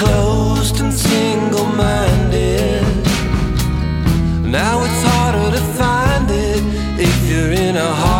closed and single-minded. Now it's harder to find it if you're in a